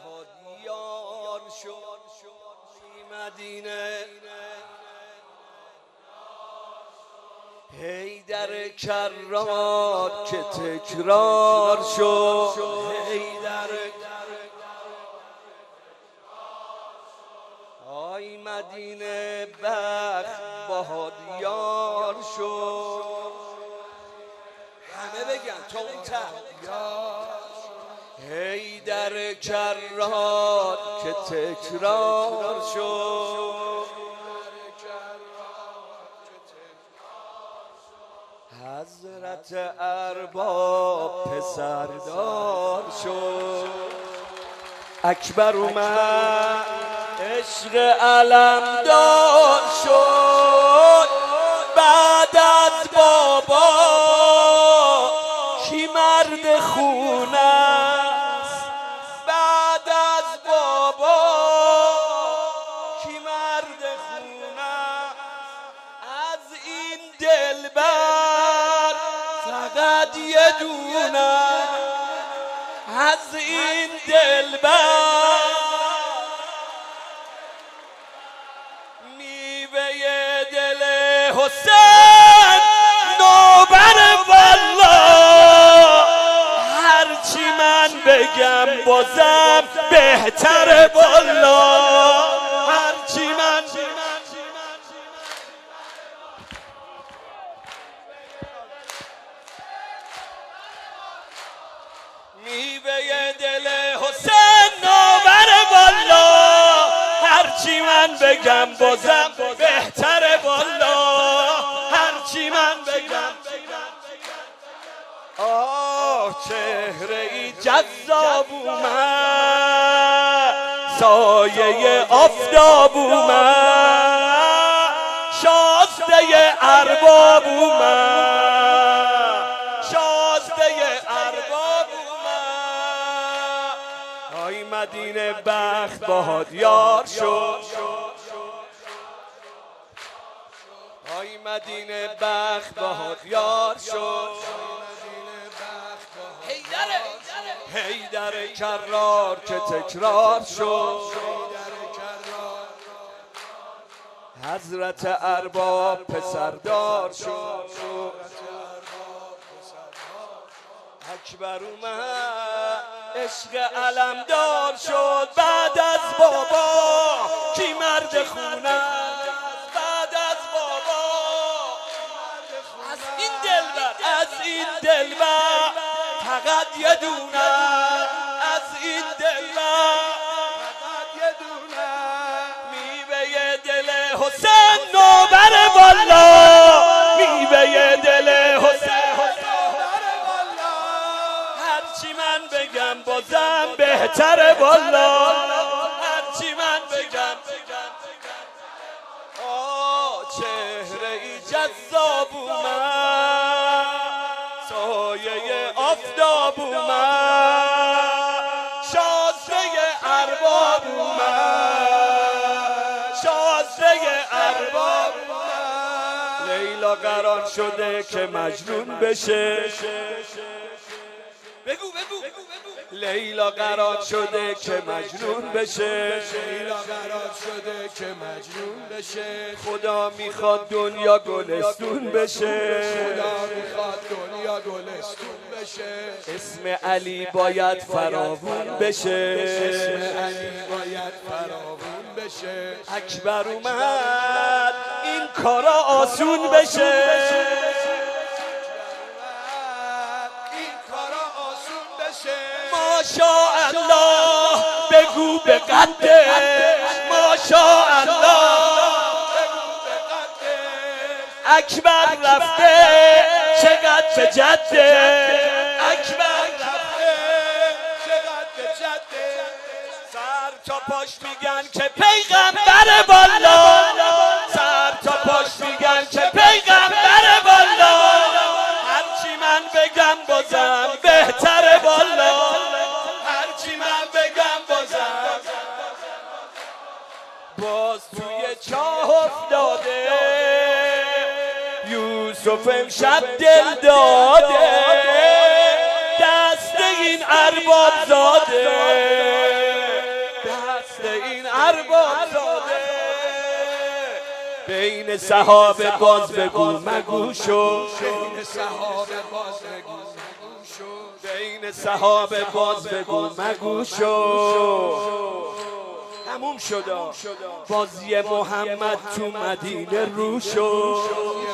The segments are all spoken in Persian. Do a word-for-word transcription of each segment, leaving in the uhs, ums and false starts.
باهات یار شد مدینه حیدر کرات که تکرار شد حیدر آی مدینه بخت باهات یار شد همه بگن تا اون ته حیدر کرات که تکرار شد حضرت ارباب پسردار شد اکبر اومد عشق علمدار شد بعد از بابا کی مرد خونه است بعد از بابا کی مرد خونه از این دلبر فقط یه دونه از این دلبر میوه دل حسین نوبر والله هرچی من بگم بازم بهتره والله هرچی من میوه دل حسین نوبر والله هرچی من بگم بازم بهتره والله هرچی من بگم آه چهره ای جذاب اومد سایه آفتاب اومد شازده ارباب اومد شازده ارباب اومد آی مدینه بخت باهات یار شد آی مدینه بخت باهات یار شد حیدر کرار که تکرار شد حضرت ارباب پسردار شد اکبر اومد عشق علمدار شد بعد از بابا کی مرد خونه بعد از بابا از این دلبر از این دلبر فقط یه دونه از این دلبر فقط یه دونه میوه دل حسین نوبر والله میوه دل حسین هرچی من بگم بازم بهتره والله هرچی من بگم آه چهره ای جذاب اومد سایه آفتاب اومد شازده ارباب اومد شازده ارباب اومد لیلا قرار شده که مجنون بشه بگو بگو لیلا قرار شده که مجنون بشه لیلا قرار شده که مجنون بشه خدا میخواد دنیا گلستون بشه خدا میخواد دنیا گلستون بشه اسم علی باید فراوون بشه اسم علی باید فراوون بشه اکبر اومد این کارا آسون بشه ماشاءالله بگو به قدش ماشاءالله بگو به قدش اکبر رفته چقدر به جده اکبر رفته چقدر به جده سر تا پاش میگن که پیغمبر والا سر تا پاش میگن که پیغمبر والا هرچی من بگم بازم بهتره والا باز توی چاه افتاده یوسف امشب دل داده دست این ارباب زاده ارباب زاده بین صحابه باز بگو مگو شو بین صحابه باز بگو مگو شو بین صحابه باز بگو مگو شو تموم شد بازی محمد تو مدینه رو شد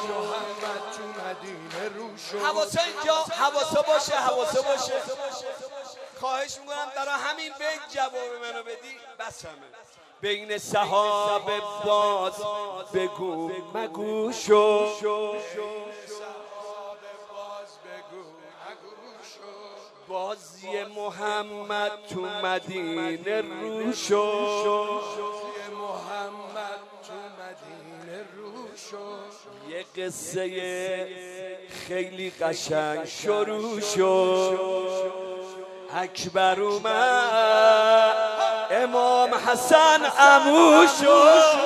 حواسا اینجا حواسا باشه حواسا باشه خواهش میکنم برای همین بیت جواب منو بدی بس همه بین صحابه باز بگو مگو شو بازی محمد تو مدینه رو شد محمد تو مدینه رو شد یه قصه خیلی قشنگ شروع شد اکبر اومد امام حسن عمو شد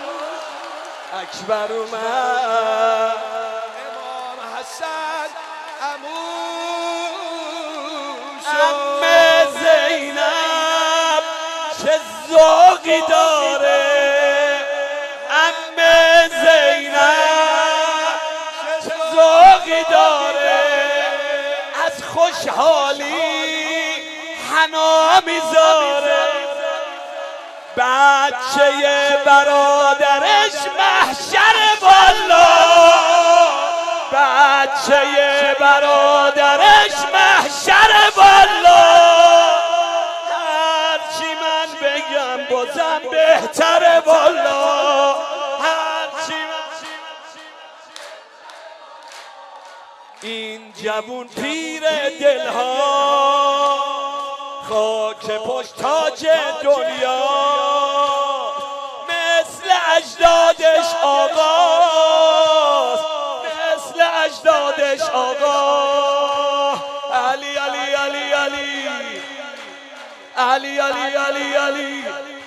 اکبر اومد امام حسن عمو عمه زینب چه ذوقی داره عمه زینب چه ذوقی داره از خوشحالی حنا میذاره بچه برادرش محشر بالا بچه برادرش محشر بالا هرچی من بگم بازم بهتره بالا هرچی من این جوون پیر دلها خاک پشت تاج دنیا مثل اجدادش آقا مثل اجدادش آقا علی علی علی علی علی علی علی علی